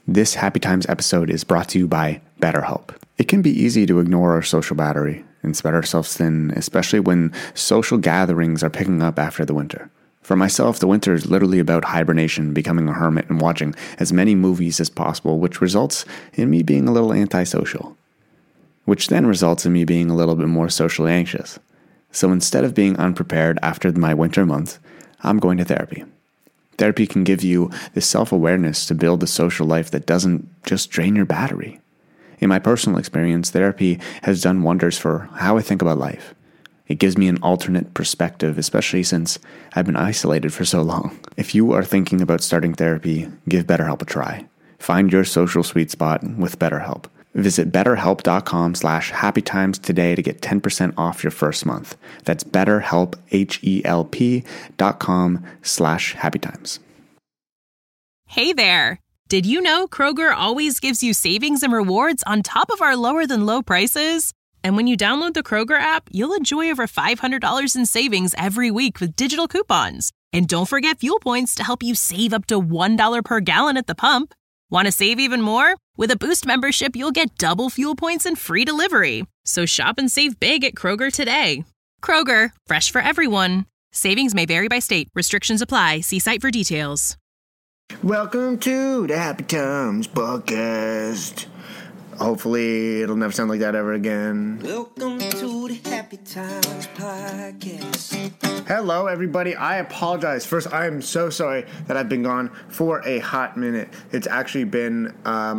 This Happy Times episode is brought to you by BetterHelp. It can be easy to ignore our social battery and spread ourselves thin, especially when social gatherings are picking up after the winter. For myself, the winter is literally about hibernation, becoming a hermit, and watching as many movies as possible, which results in me being a little antisocial, which then results in me being a little bit more socially anxious. So instead of being unprepared after my winter month, I'm going to therapy. Therapy can give you the self-awareness to build a social life that doesn't just drain your battery. In my personal experience, therapy has done wonders for how I think about life. It gives me an alternate perspective, especially since I've been isolated for so long. If you are thinking about starting therapy, give BetterHelp a try. Find your social sweet spot with BetterHelp. Visit betterhelp.com/happytimes today to get 10% off your first month. That's betterhelp, HELP.com/happytimes. Hey there! Did you know Kroger always gives you savings and rewards on top of our lower than low prices? And when you download the Kroger app, you'll enjoy over $500 in savings every week with digital coupons. And don't forget fuel points to help you save up to $1 per gallon at the pump. Want to save even more? With a Boost membership, you'll get double fuel points and free delivery. So shop and save big at Kroger today. Kroger, fresh for everyone. Savings may vary by state. Restrictions apply. See site for details. Welcome to the Happy Times Podcast. Hopefully, it'll never sound like that ever again. Welcome to the Happy Times Podcast. Hello, everybody. I apologize. First, I am so sorry that I've been gone for a hot minute. It's actually been,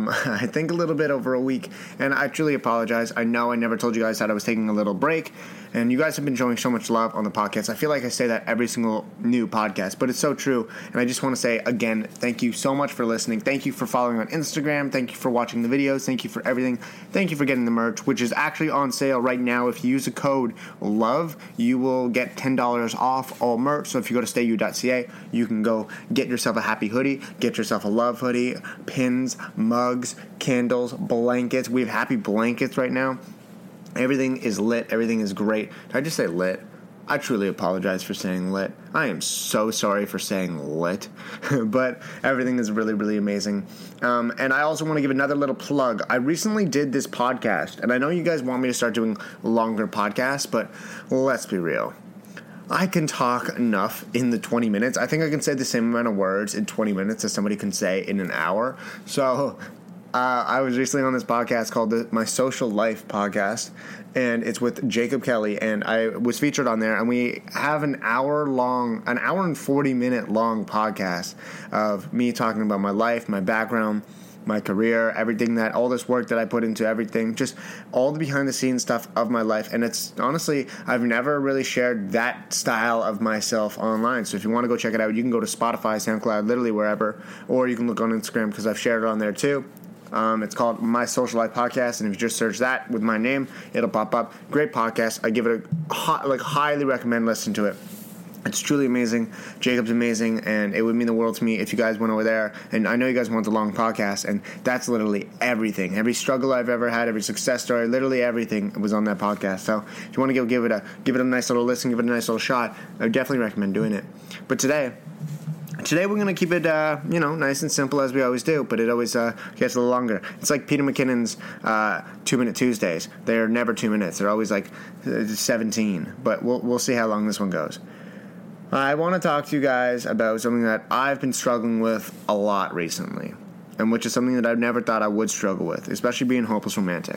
I think, a little bit over a week, and I truly apologize. I know I never told you guys that I was taking a little break, and you guys have been showing so much love on the podcast. I feel like I say that every single new podcast, but it's so true, and I just want to say, again, thank you so much for listening. Thank you for following on Instagram. Thank you for watching the videos. Thank you for everything. Thank you for getting the merch, which is actually on sale right now. If you use the code LOVE, you will get $10 off all merch. So if you go to stayu.ca, you can go get yourself a happy hoodie, get yourself a love hoodie, pins, mugs, candles, blankets. We have happy blankets right now. Everything is lit. Everything is great. Did I just say lit? I truly apologize for saying lit. I am so sorry for saying lit. But everything is really, really amazing. And I also want to give another little plug. I recently did this podcast, and I know you guys want me to start doing longer podcasts, but let's be real. I can talk enough in the 20 minutes. I think I can say the same amount of words in 20 minutes as somebody can say in an hour. So I was recently on this podcast called My Social Life Podcast, and it's with Jacob Kelly, and I was featured on there, and we have an hour and 40 minute long podcast of me talking about my life, my background, my career, everything all this work that I put into everything, just all the behind the scenes stuff of my life. And it's honestly, I've never really shared that style of myself online. So if you want to go check it out, you can go to Spotify, SoundCloud, literally wherever, or you can look on Instagram because I've shared it on there too. It's called My Social Life Podcast, and if you just search that with my name, it'll pop up. Great podcast. I give it highly recommend listening to it. It's truly amazing. Jacob's amazing, and it would mean the world to me if you guys went over there. And I know you guys want the long podcast, and that's literally everything. Every struggle I've ever had, every success story, literally everything was on that podcast. So if you want to go give it a nice little listen, give it a nice little shot, I would definitely recommend doing it. But today we're going to keep it, nice and simple as we always do, but it always gets a little longer. It's like Peter McKinnon's 2-Minute Tuesdays. They're never 2 minutes. They're always like 17, but we'll see how long this one goes. I want to talk to you guys about something that I've been struggling with a lot recently, and which is something that I've never thought I would struggle with, especially being hopeless romantic.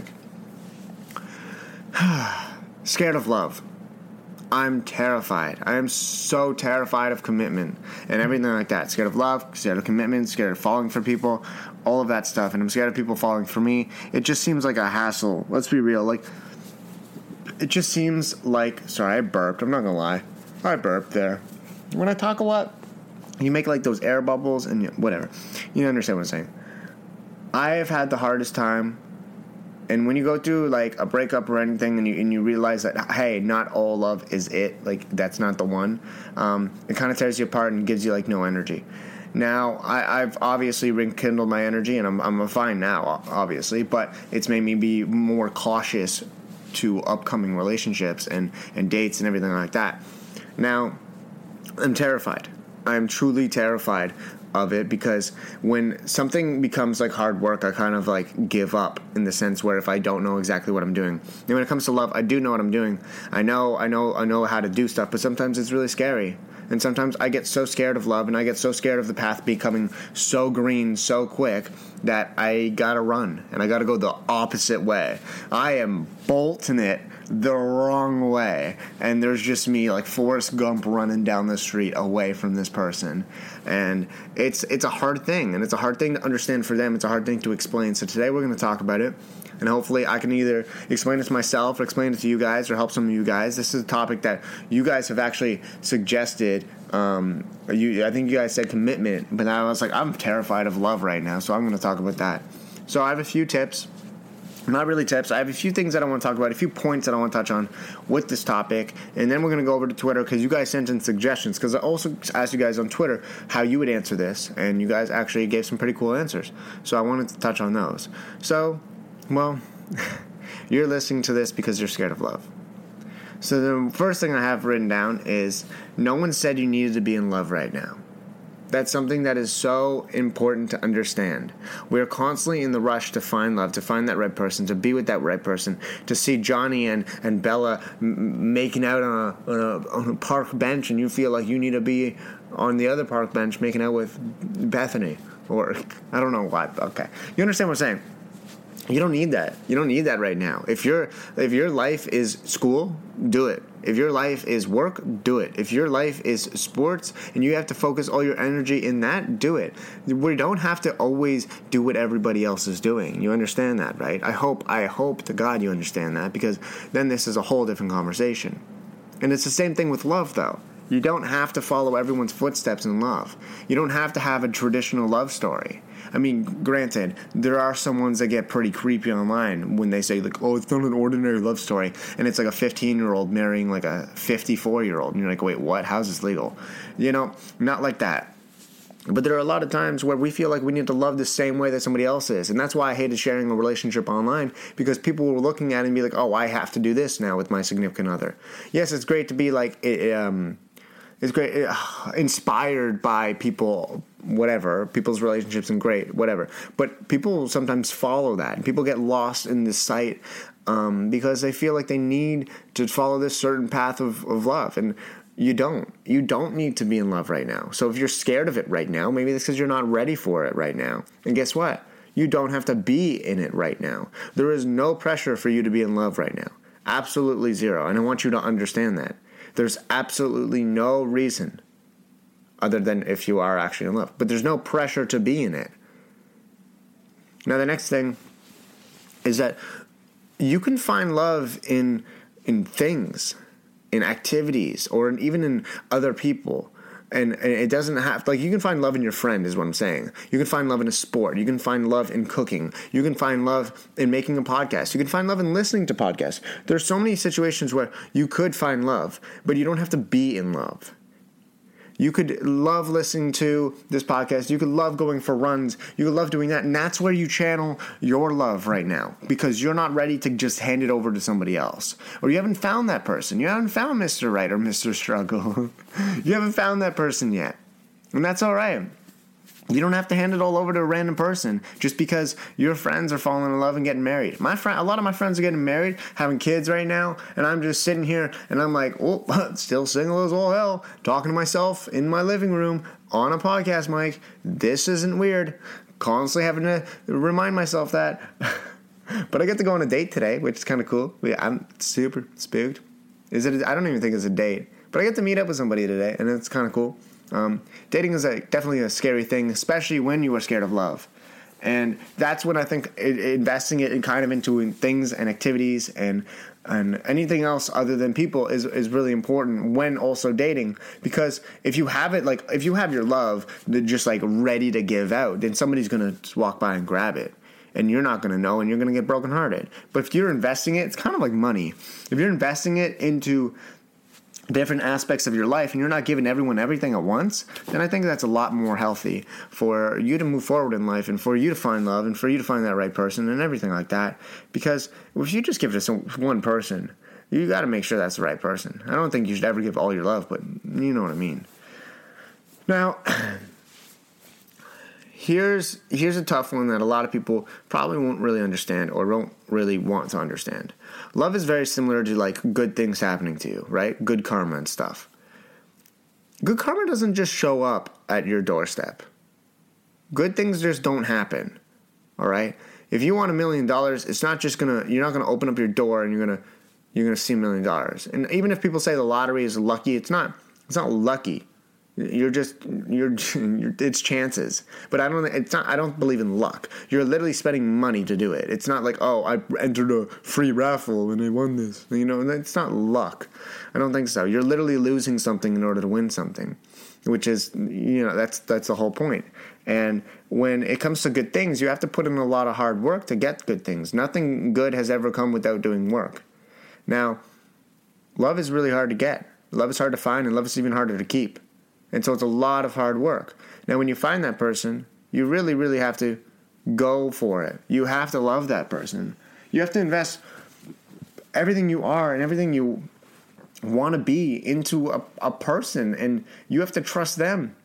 Scared of love. I'm terrified. I am so terrified of commitment and everything like that. Scared of love, scared of commitment, scared of falling for people, all of that stuff. And I'm scared of people falling for me. It just seems like a hassle. Let's be real. It just seems like... Sorry, I burped. I'm not going to lie. I burped there. When I talk a lot, you make those air bubbles and whatever. You understand what I'm saying. I have had the hardest time. And when you go through a breakup or anything, and you realize that, hey, not all love is it, that's not the one, it kind of tears you apart and gives you no energy. Now I've obviously rekindled my energy, and I'm fine now, obviously, but it's made me be more cautious to upcoming relationships and dates and everything like that. Now I'm terrified. I'm truly terrified of it, because when something becomes like hard work, I kind of like give up, in the sense where if I don't know exactly what I'm doing. And when it comes to love, I do know what I'm doing. I know how to do stuff, but sometimes it's really scary. And sometimes I get so scared of love, and I get so scared of the path becoming so green so quick that I gotta run, and I gotta go the opposite way. I am bolting it the wrong way, and there's just me like Forrest Gump running down the street away from this person. And it's a hard thing, and it's a hard thing to understand for them. It's a hard thing to explain. So today we're going to talk about it, and hopefully I can either explain it to myself or explain it to you guys or help some of you guys. This is a topic that you guys have actually suggested. I think you guys said commitment, but I was like, I'm terrified of love right now, so I'm going to talk about that. So I have a few tips. Not really tips. I have a few things that I want to talk about, a few points that I want to touch on with this topic, and then we're going to go over to Twitter, because you guys sent in suggestions, because I also asked you guys on Twitter how you would answer this, and you guys actually gave some pretty cool answers, so I wanted to touch on those. So, well, you're listening to this because you're scared of love. So the first thing I have written down is, no one said you needed to be in love right now. That's something that is so important to understand. We're constantly in the rush to find love, to find that right person, to be with that right person, to see Johnny and Bella making out on a park bench, and you feel like you need to be on the other park bench making out with Bethany. Or, I don't know why. Okay. You understand what I'm saying? You don't need that. You don't need that right now. If your life is school, do it. If your life is work, do it. If your life is sports and you have to focus all your energy in that, do it. We don't have to always do what everybody else is doing. You understand that, right? I hope to God you understand that, because then this is a whole different conversation. And it's the same thing with love, though. You don't have to follow everyone's footsteps in love. You don't have to have a traditional love story. I mean, granted, there are some ones that get pretty creepy online when they say, like, oh, it's not an ordinary love story, and it's like a 15-year-old marrying like a 54-year-old, and you're like, wait, what? How's this legal? You know, not like that. But there are a lot of times where we feel like we need to love the same way that somebody else is. And that's why I hated sharing a relationship online, because people were looking at it and be like, oh, I have to do this now with my significant other. Yes, it's great to be like, it's great, inspired by people, whatever, people's relationships, and great, whatever. But people sometimes follow that, and people get lost in this site because they feel like they need to follow this certain path of love. And you don't. You don't need to be in love right now. So if you're scared of it right now, maybe that's because you're not ready for it right now. And guess what? You don't have to be in it right now. There is no pressure for you to be in love right now. Absolutely zero. And I want you to understand that. There's absolutely no reason, other than if you are actually in love. But there's no pressure to be in it. Now, the next thing is that you can find love in things, in activities, or even in other people. And it doesn't have, like, you can find love in your friend, is what I'm saying. You can find love in a sport. You can find love in cooking. You can find love in making a podcast. You can find love in listening to podcasts. There's so many situations where you could find love, but you don't have to be in love. You could love listening to this podcast. You could love going for runs. You could love doing that. And that's where you channel your love right now, because you're not ready to just hand it over to somebody else. Or you haven't found that person. You haven't found Mr. Right or Mr. Struggle. You haven't found that person yet. And that's all right. You don't have to hand it all over to a random person just because your friends are falling in love and getting married. A lot of my friends are getting married, having kids right now, and I'm just sitting here and I'm like, oh, still single as all hell, talking to myself in my living room on a podcast mic. This isn't weird. Constantly having to remind myself that. But I get to go on a date today, which is kind of cool. I'm super spooked. I don't even think it's a date, but I get to meet up with somebody today, and it's kind of cool. Dating is definitely a scary thing, especially when you are scared of love. And that's when I think investing it kind of into things and activities and anything else other than people is really important when also dating. Because if you have it, like if you have your love just like ready to give out, then somebody's going to walk by and grab it. And you're not going to know, and you're going to get brokenhearted. But if you're investing it, it's kind of like money. If you're investing it into different aspects of your life and you're not giving everyone everything at once, then I think that's a lot more healthy for you to move forward in life and for you to find love and for you to find that right person and everything like that. Because if you just give it to one person, you got to make sure that's the right person. I don't think you should ever give all your love, but you know what I mean. Now, here's a tough one that a lot of people probably won't really understand or don't really want to understand. Love is very similar to like good things happening to you, right? Good karma and stuff. Good karma doesn't just show up at your doorstep. Good things just don't happen. All right? If you want $1 million, it's not just you're not gonna open up your door and you're gonna see $1 million. And even if people say the lottery is lucky, it's not lucky. It's chances. But I don't believe in luck. You're literally spending money to do it. It's not like, oh, I entered a free raffle and I won this. You know, it's not luck. I don't think so. You're literally losing something in order to win something, which is, you know, that's the whole point. And when it comes to good things, you have to put in a lot of hard work to get good things. Nothing good has ever come without doing work. Now, love is really hard to get. Love is hard to find, and love is even harder to keep. And so it's a lot of hard work. Now, when you find that person, you really, really have to go for it. You have to love that person. You have to invest everything you are and everything you want to be into a person. And you have to trust them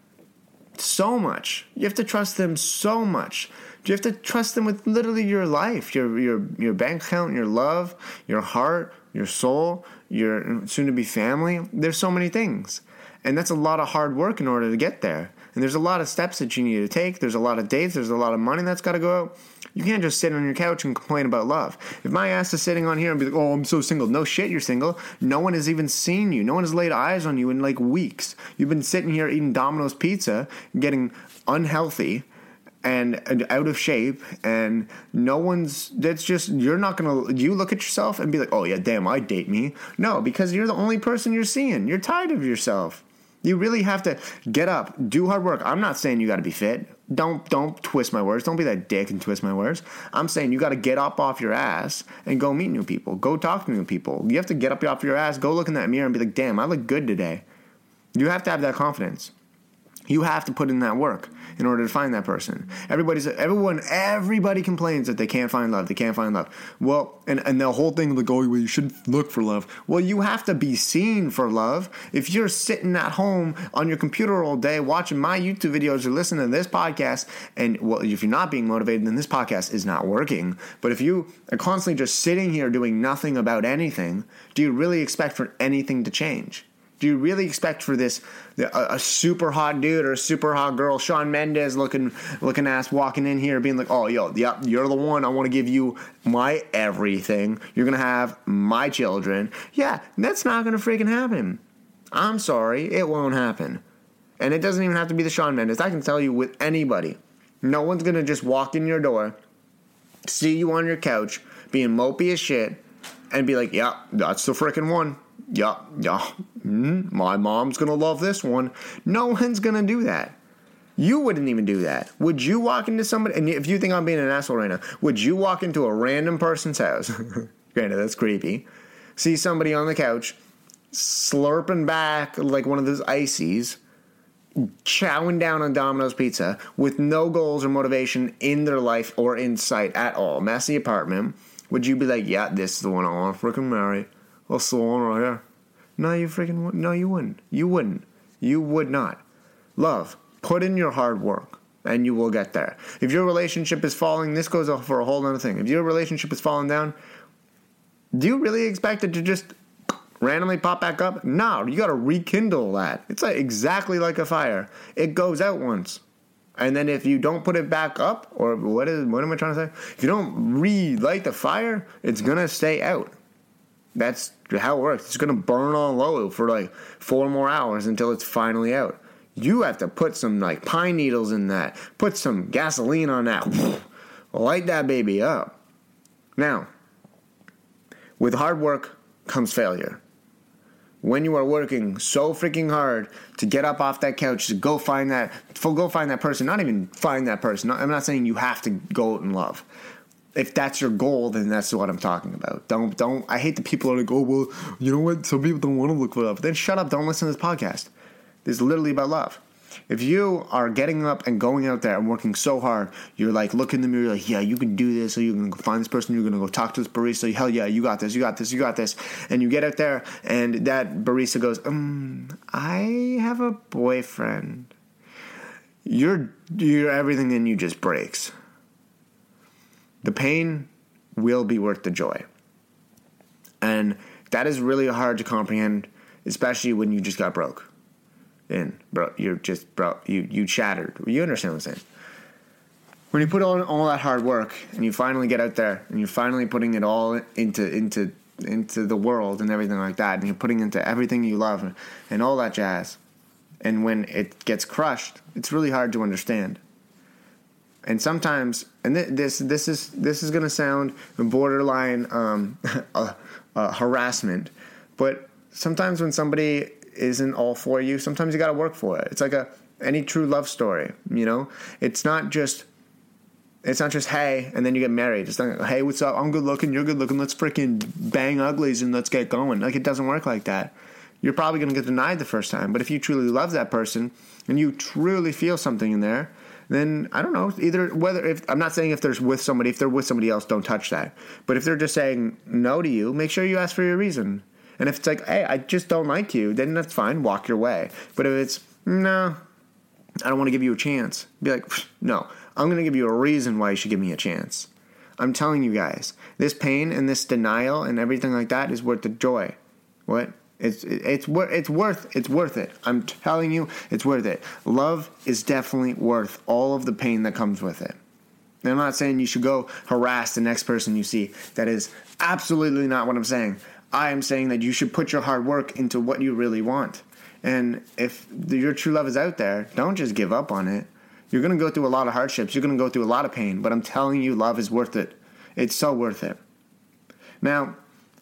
so much. You have to trust them so much. You have to trust them with literally your life, your bank account, your love, your heart, your soul, your soon-to-be family. There's so many things. And that's a lot of hard work in order to get there. And there's a lot of steps that you need to take. There's a lot of dates. There's a lot of money that's got to go out. You can't just sit on your couch and complain about love. If my ass is sitting on here and be like, oh, I'm so single. No shit, you're single. No one has even seen you. No one has laid eyes on you in like weeks. You've been sitting here eating Domino's pizza, getting unhealthy and out of shape, and no one's, that's just, you're not going to, you look at yourself and be like, oh yeah, damn, I'd date me. No, because you're the only person you're seeing. You're tired of yourself. You really have to get up, do hard work. I'm not saying you got to be fit. Don't twist my words. Don't be that dick and twist my words. I'm saying you got to get up off your ass and go meet new people. Go talk to new people. You have to get up off your ass, go look in that mirror and be like, damn, I look good today. You have to have that confidence. You have to put in that work in order to find that person. Everybody complains that they can't find love. They can't find love. Well, and the whole thing like, oh, well, you shouldn't look for love. Well, you have to be seen for love. If you're sitting at home on your computer all day watching my YouTube videos or listening to this podcast, and well, if you're not being motivated, then this podcast is not working. But if you are constantly just sitting here doing nothing about anything, do you really expect for anything to change? Do you really expect for this a super hot dude or a super hot girl, Shawn Mendes looking ass walking in here being like, oh, yo, yep, you're the one. I want to give you my everything. You're going to have my children. Yeah, that's not going to freaking happen. I'm sorry. It won't happen. And it doesn't even have to be the Shawn Mendes. I can tell you with anybody. No one's going to just walk in your door, see you on your couch, being mopey as shit, and be like, yeah, that's the freaking one. Yeah, my mom's going to love this one. No one's going to do that. You wouldn't even do that. Would you walk into somebody, and if you think I'm being an asshole right now, would you walk into a random person's house, granted that's creepy, see somebody on the couch, slurping back like one of those ices, chowing down on Domino's pizza with no goals or motivation in their life or in sight at all, messy apartment, would you be like, yeah, this is the one I want to freaking marry? That's the one right here. No, you wouldn't. You wouldn't. You would not. Love. Put in your hard work, and you will get there. If your relationship is falling, this goes for a whole other thing. If your relationship is falling down, do you really expect it to just randomly pop back up? No, you got to rekindle that. It's exactly like a fire. It goes out once. And then if you don't put it back up, or what am I trying to say? If you don't relight the fire, it's going to stay out. That's how it works. It's going to burn on low for like 4 more hours until it's finally out. You have to put some like pine needles in that. Put some gasoline on that. Light that baby up. Now, with hard work comes failure. When you are working so freaking hard to get up off that couch, to go find that person, not even find that person. I'm not saying you have to go out in love. If that's your goal, then that's what I'm talking about. Don't. I hate the people that are like, oh, well, you know what? Some people don't want to look for love. Then shut up. Don't listen to this podcast. This is literally about love. If you are getting up and going out there and working so hard, you're like, look in the mirror, like, yeah, you can do this. So you're going to go find this person. You're going to go talk to this barista. Hell yeah, you got this. You got this. You got this. And you get out there, and that barista goes, I have a boyfriend. your everything in you just breaks. The pain will be worth the joy. And that is really hard to comprehend, especially when you just got broke. And bro, you're just broke. You shattered. You understand what I'm saying? When you put on all that hard work and you finally get out there and you're finally putting it all into the world and everything like that, and you're putting into everything you love and all that jazz, and when it gets crushed, it's really hard to understand. And sometimes, and this is going to sound borderline harassment, but sometimes when somebody isn't all for you, sometimes you got to work for it. It's like any true love story, you know. It's not just hey, and then you get married. It's not hey, what's up? I'm good looking, you're good looking. Let's freaking bang uglies and let's get going. Like, it doesn't work like that. You're probably going to get denied the first time, but if you truly love that person and you truly feel something in there, then I don't know, I'm not saying if they're with somebody else, don't touch that. But if they're just saying no to you, make sure you ask for your reason. And if it's like, hey, I just don't like you, then that's fine, walk your way. But if it's, no, I don't want to give you a chance, be like, no, I'm going to give you a reason why you should give me a chance. I'm telling you guys, this pain and this denial and everything like that is worth the joy. What? It's worth it. I'm telling you, it's worth it. Love is definitely worth all of the pain that comes with it. And I'm not saying you should go harass the next person you see. That is absolutely not what I'm saying. I am saying that you should put your hard work into what you really want. And if your true love is out there, don't just give up on it. You're going to go through a lot of hardships. You're going to go through a lot of pain. But I'm telling you, love is worth it. It's so worth it. Now,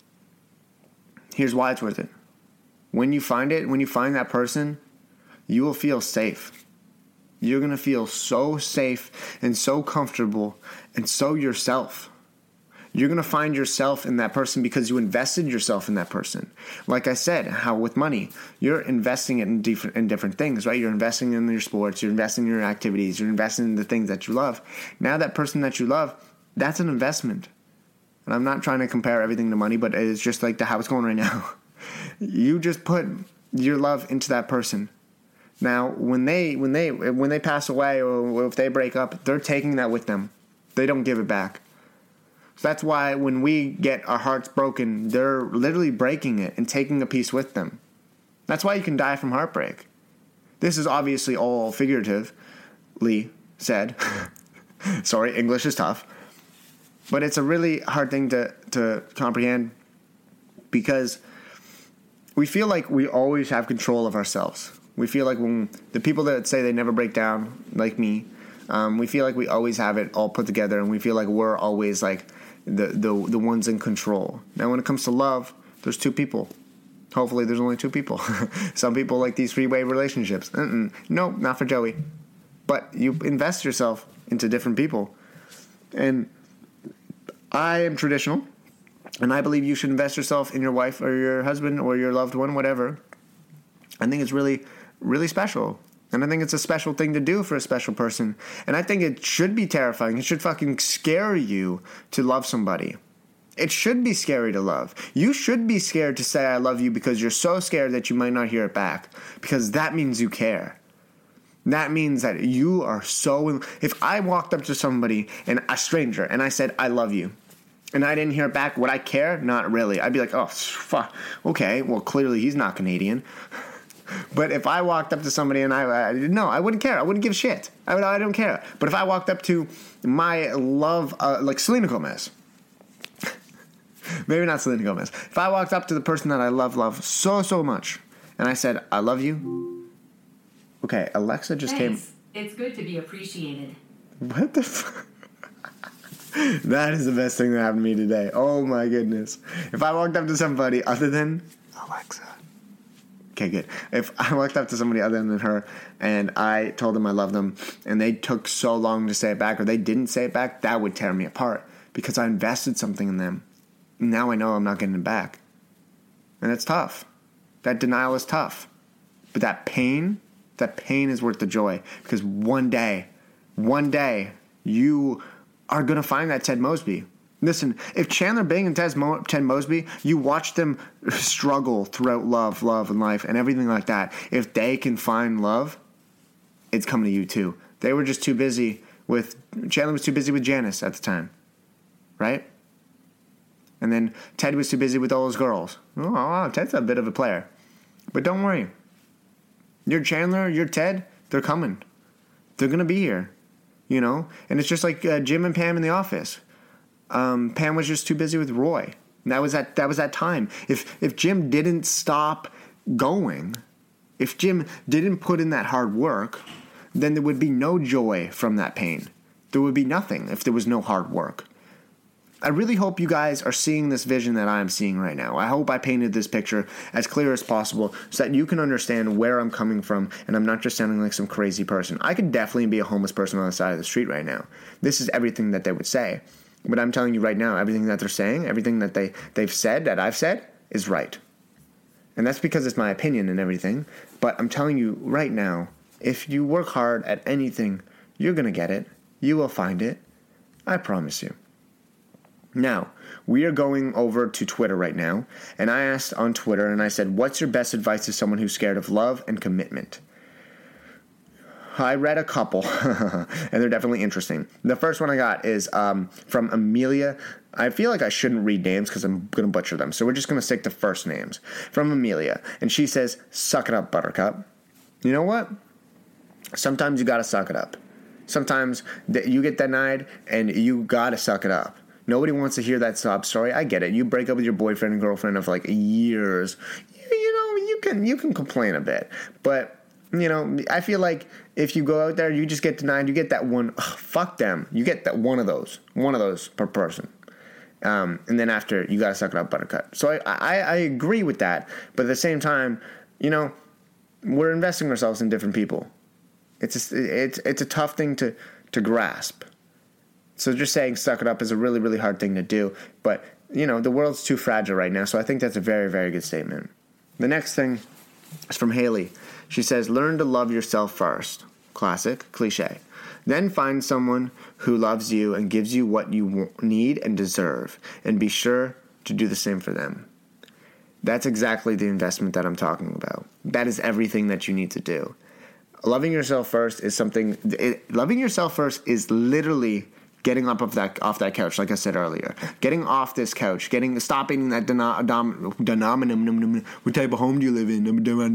here's why it's worth it. When you find that person, you will feel safe. You're going to feel so safe and so comfortable and so yourself. You're going to find yourself in that person because you invested yourself in that person. Like I said, how with money, you're investing it in different things, right? You're investing in your sports, you're investing in your activities, you're investing in the things that you love. Now that person that you love, that's an investment. And I'm not trying to compare everything to money, but it's just like how it's going right now. You just put your love into that person. Now, when they pass away or if they break up, they're taking that with them. They don't give it back. So that's why when we get our hearts broken, they're literally breaking it and taking a piece with them. That's why you can die from heartbreak. This is obviously all figuratively said. Sorry, English is tough. But it's a really hard thing to comprehend because we feel like we always have control of ourselves. We feel like when the people that say they never break down, like me, we feel like we always have it all put together, and we feel like we're always like the ones in control. Now, when it comes to love, there's two people. Hopefully, there's only two people. Some people like these three-way relationships. No, not for Joey. But you invest yourself into different people, and I am traditional. And I believe you should invest yourself in your wife or your husband or your loved one, whatever. I think it's really, really special. And I think it's a special thing to do for a special person. And I think it should be terrifying. It should fucking scare you to love somebody. It should be scary to love. You should be scared to say I love you because you're so scared that you might not hear it back. Because that means you care. That means that you are so... If I walked up to somebody, and a stranger, and I said, I love you, and I didn't hear it back, would I care? Not really. I'd be like, oh, fuck. Okay, well, clearly he's not Canadian. But if I walked up to somebody and I wouldn't care. I wouldn't give a shit. I don't care. But if I walked up to my love, like Selena Gomez, maybe not Selena Gomez. If I walked up to the person that I love so, so much, and I said, I love you. Okay, Alexa just Thanks. came. It's good to be appreciated. What the fuck? That is the best thing that happened to me today. Oh my goodness. If I walked up to somebody other than Alexa. Okay, good. If I walked up to somebody other than her and I told them I love them and they took so long to say it back or they didn't say it back, that would tear me apart because I invested something in them. Now I know I'm not getting it back. And it's tough. That denial is tough. But that pain is worth the joy because one day, you are going to find that Ted Mosby. Listen, if Chandler Bing and Ted Mosby, you watch them struggle throughout love and life and everything like that. If they can find love, it's coming to you too. They were just too busy with, Chandler was too busy with Janice at the time, right? And then Ted was too busy with all his girls. Oh, Ted's a bit of a player. But don't worry. You're Chandler, you're Ted, they're coming. They're going to be here, you know? And it's just like Jim and Pam in The Office. Pam was just too busy with Roy. And that was that time. If Jim didn't stop going, if Jim didn't put in that hard work, then there would be no joy from that pain. There would be nothing if there was no hard work. I really hope you guys are seeing this vision that I'm seeing right now. I hope I painted this picture as clear as possible so that you can understand where I'm coming from and I'm not just sounding like some crazy person. I could definitely be a homeless person on the side of the street right now. This is everything that they would say. But I'm telling you right now, everything that they're saying, everything that they've said, that I've said, is right. And that's because it's my opinion and everything. But I'm telling you right now, if you work hard at anything, you're going to get it. You will find it. I promise you. Now, we are going over to Twitter right now, and I asked on Twitter, and I said, what's your best advice to someone who's scared of love and commitment? I read a couple, and they're definitely interesting. The first one I got is from Amelia. I feel like I shouldn't read names because I'm going to butcher them, so we're just going to stick to first names. From Amelia, and she says, suck it up, Buttercup. You know what? Sometimes you got to suck it up. Sometimes you get denied, and you got to suck it up. Nobody wants to hear that sob story. I get it. You break up with your boyfriend and girlfriend of like years. You can complain a bit. But, you know, I feel like if you go out there, you just get denied. You get that one. Fuck them. You get that one of those per person. And then after, you got to suck it up, Buttercup. So I agree with that. But at the same time, you know, we're investing ourselves in different people. It's a tough thing to grasp. So just saying suck it up is a really, really hard thing to do. But, you know, the world's too fragile right now, so I think that's a very, very good statement. The next thing is from Haley. She says, learn to love yourself first. Classic, cliche. Then find someone who loves you and gives you what you need and deserve, and be sure to do the same for them. That's exactly the investment that I'm talking about. That is everything that you need to do. Loving yourself first is loving yourself first is literally getting up off that couch, like I said earlier. Getting off this couch. Stop eating that denominum. What type of home do you live in?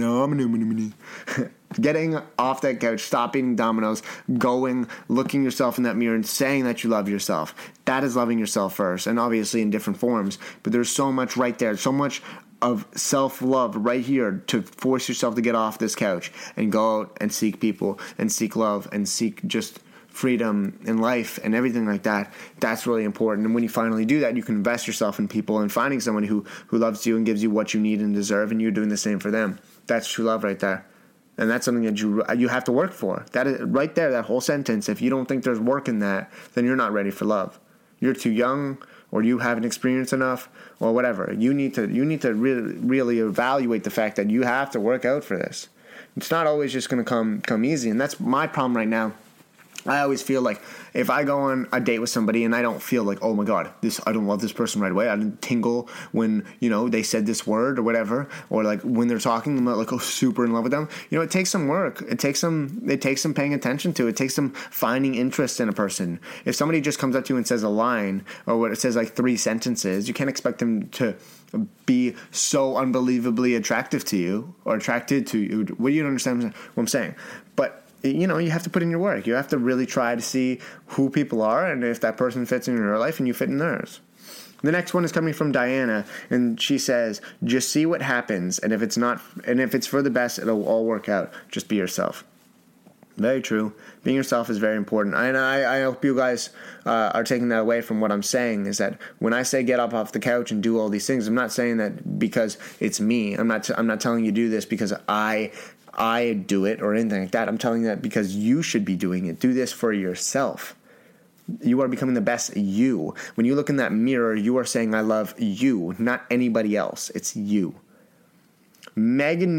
Getting off that couch, stop eating Domino's, going, looking yourself in that mirror and saying that you love yourself. That is loving yourself first, and obviously in different forms. But there's so much right there, so much of self-love right here to force yourself to get off this couch and go out and seek people and seek love and seek just freedom in life and everything like that. That's really important. And when you finally do that, you can invest yourself in people and finding someone who loves you and gives you what you need and deserve, and you're doing the same for them. That's true love right there. And that's something that you have to work for. That is right there, that whole sentence. If you don't think there's work in that, then you're not ready for love. You're too young, or you haven't experienced enough, or whatever. You need to really, really evaluate the fact that you have to work out for this. It's not always just going to come easy, and that's my problem right now. I always feel like if I go on a date with somebody and I don't feel like, oh my God, I don't love this person right away. I didn't tingle when, you know, they said this word or whatever, or like when they're talking, I'm not like, oh, super in love with them. You know, it takes some work. It takes some paying attention to. It takes some finding interest in a person. If somebody just comes up to you and says a line, or what it says like 3 sentences, you can't expect them to be so unbelievably attractive to you or attracted to you. Well, you don't understand what I'm saying. But you know, you have to put in your work. You have to really try to see who people are and if that person fits in your life and you fit in theirs. The next one is coming from Diana, and she says, just see what happens, and if it's for the best, it'll all work out. Just be yourself. Very true. Being yourself is very important. And I hope you guys are taking that away from what I'm saying, is that when I say get up off the couch and do all these things, I'm not saying that because it's me. I'm not telling you to do this because I do it or anything like that. I'm telling you that because you should be doing it. Do this for yourself. You are becoming the best you. When you look in that mirror, you are saying, I love you, not anybody else. It's you. Megan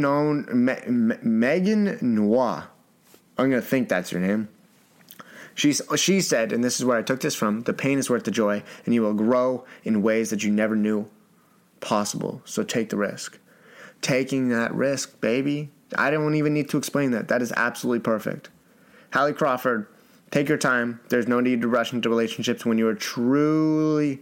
Noir. I'm going to think that's her name. She said, and this is where I took this from, the pain is worth the joy, and you will grow in ways that you never knew possible. So take the risk. Taking that risk, baby. I don't even need to explain that. That is absolutely perfect. Hallie Crawford, take your time. There's no need to rush into relationships when you are truly...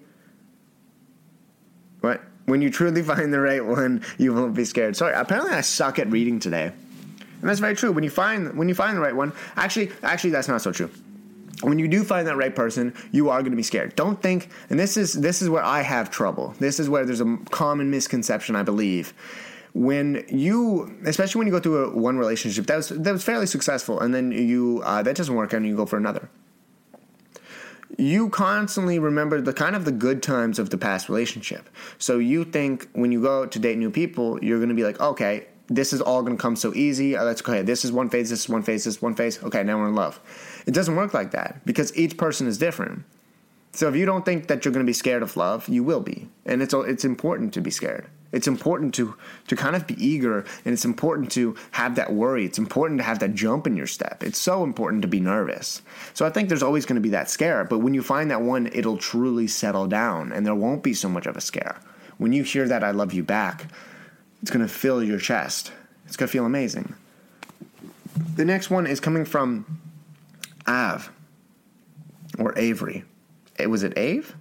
What? When you truly find the right one, you won't be scared. Sorry, apparently I suck at reading today. And that's very true. When you find the right one... Actually, that's not so true. When you do find that right person, you are going to be scared. Don't think... And this is where I have trouble. This is where there's a common misconception, I believe. When you, especially when you go through one relationship that was fairly successful, and then that doesn't work out, and you go for another. You constantly remember the good times of the past relationship. So you think when you go out to date new people, you're going to be like, okay, this is all going to come so easy. This is one phase, this is one phase, this is one phase. Okay, now we're in love. It doesn't work like that because each person is different. So if you don't think that you're going to be scared of love, you will be. And it's important to be scared. It's important to kind of be eager, and it's important to have that worry. It's important to have that jump in your step. It's so important to be nervous. So I think there's always going to be that scare, but when you find that one, it'll truly settle down, and there won't be so much of a scare. When you hear that I love you back, it's going to fill your chest. It's going to feel amazing. The next one is coming from Av, or Avery. Was it Ave?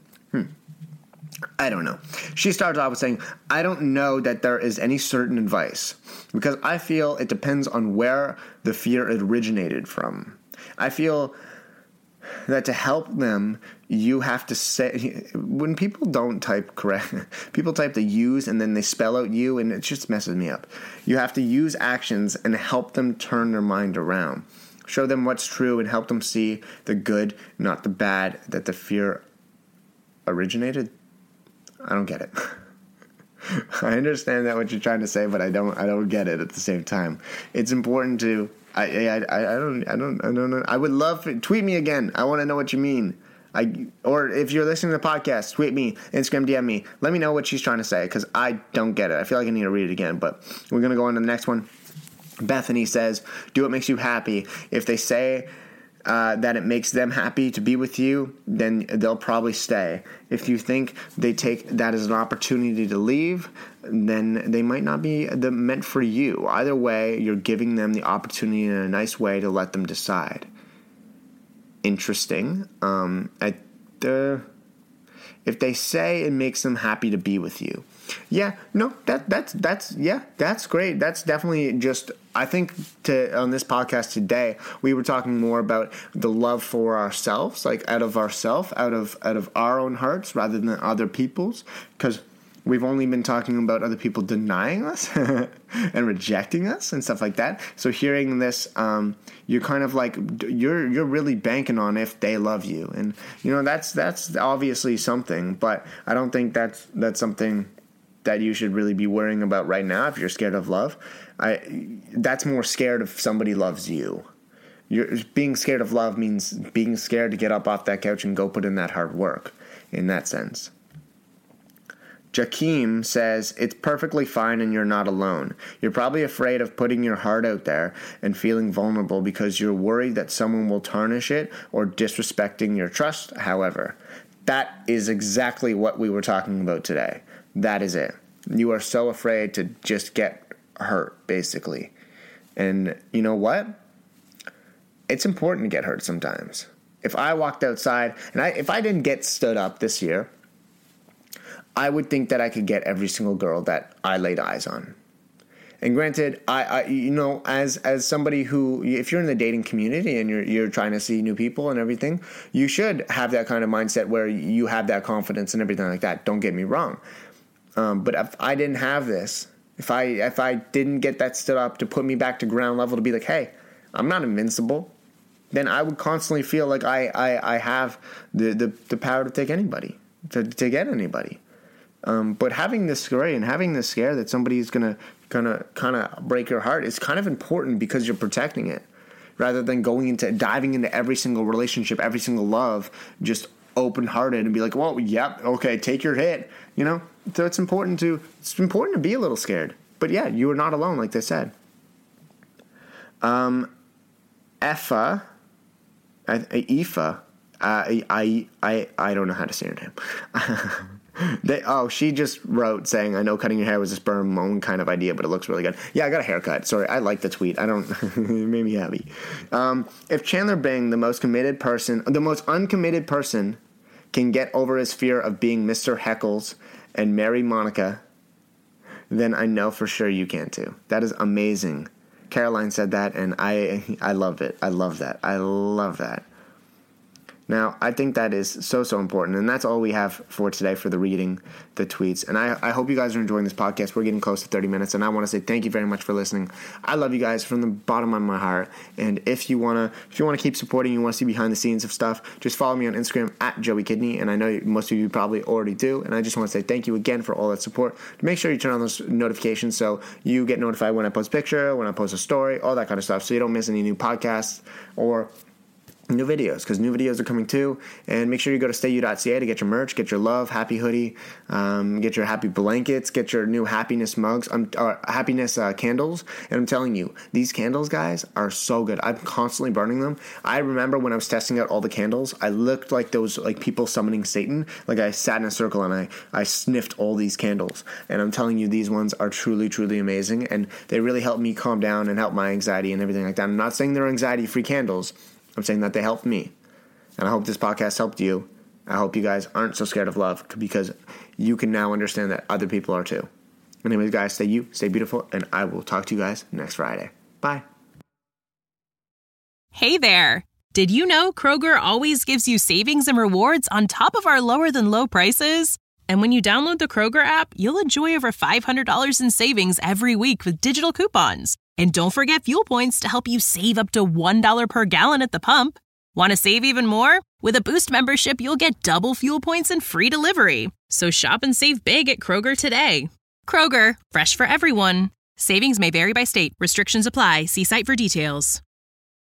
I don't know. She starts off with saying, I don't know that there is any certain advice because I feel it depends on where the fear originated from. I feel that to help them, you have to say, when people don't type correct, people type the U's and then they spell out you, and it just messes me up. You have to use actions and help them turn their mind around. Show them what's true and help them see the good, not the bad, that the fear originated. I don't get it. I understand that what you're trying to say, but I don't get it at the same time. It's important to I don't know. I would love for, tweet me again. I want to know what you mean. Or if you're listening to the podcast, tweet me, Instagram DM me. Let me know what she's trying to say because I don't get it. I feel like I need to read it again, but we're going to go on to the next one. Bethany says, do what makes you happy. If they say that it makes them happy to be with you, then they'll probably stay. If you think they take that as an opportunity to leave, then they might not be meant for you. Either way, you're giving them the opportunity in a nice way to let them decide. Interesting. If they say it makes them happy to be with you. Yeah, no, that's great. That's definitely just, I think on this podcast today, we were talking more about the love for ourselves, like out of our own hearts rather than other people's, because we've only been talking about other people denying us and rejecting us and stuff like that. So hearing this, you're kind of like, you're really banking on if they love you. And, that's obviously something, but I don't think that's something that you should really be worrying about right now if you're scared of love. That's more scared if somebody loves you. Being scared of love means being scared to get up off that couch and go put in that hard work, in that sense. Jakeem says, it's perfectly fine and you're not alone. You're probably afraid of putting your heart out there and feeling vulnerable because you're worried that someone will tarnish it or disrespecting your trust. However, that is exactly what we were talking about today. That is it. You are so afraid to just get hurt, basically. And you know what? It's important to get hurt sometimes. If I walked outside, and if I didn't get stood up this year, I would think that I could get every single girl that I laid eyes on. And granted, I as somebody who, if you're in the dating community and you're trying to see new people and everything, you should have that kind of mindset where you have that confidence and everything like that. Don't get me wrong. But if I didn't have this, if I didn't get that stood up to put me back to ground level to be like, hey, I'm not invincible, then I would constantly feel like I have the power to take anybody, to get anybody. But having this worry and having this scare that somebody is gonna kind of break your heart is kind of important because you're protecting it, rather than diving into every single relationship, every single love, just open-hearted and be like, well, yep, okay, take your hit, So it's important to be a little scared. But yeah, you are not alone, like they said. Aoife, I don't know how to say her name. She just wrote saying, I know cutting your hair was a spur and moan kind of idea, but it looks really good. Yeah, I got a haircut. Sorry, I like the tweet. It made me happy. If Chandler Bing, the most uncommitted person, can get over his fear of being Mr. Heckles and marry Monica, then I know for sure you can too. That is amazing. Caroline said that, and I love it. I love that. I love that. Now, I think that is so, so important, and that's all we have for today for the reading, the tweets. And I hope you guys are enjoying this podcast. We're getting close to 30 minutes, and I want to say thank you very much for listening. I love you guys from the bottom of my heart, and if you want to keep supporting, you want to see behind the scenes of stuff, just follow me on Instagram at Joey Kidney, and I know most of you probably already do, and I just want to say thank you again for all that support. Make sure you turn on those notifications so you get notified when I post a picture, when I post a story, all that kind of stuff, so you don't miss any new podcasts or new videos, because new videos are coming too. And make sure you go to stayu.ca to get your merch, get your love happy hoodie, get your happy blankets, get your new happiness mugs, happiness candles. And I'm telling you, these candles, guys, are so good. I'm constantly burning them. I remember when I was testing out all the candles, I looked like those people summoning Satan. Like I sat in a circle and I sniffed all these candles. And I'm telling you, these ones are truly, truly amazing, and they really help me calm down and help my anxiety and everything like that. I'm not saying they're anxiety-free candles. I'm saying that they helped me, and I hope this podcast helped you. I hope you guys aren't so scared of love, because you can now understand that other people are too. Anyways, guys, stay beautiful, and I will talk to you guys next Friday. Bye. Hey there. Did you know Kroger always gives you savings and rewards on top of our lower than low prices? And when you download the Kroger app, you'll enjoy over $500 in savings every week with digital coupons. And don't forget fuel points to help you save up to $1 per gallon at the pump. Want to save even more? With a Boost membership, you'll get double fuel points and free delivery. So shop and save big at Kroger today. Kroger, fresh for everyone. Savings may vary by state. Restrictions apply. See site for details.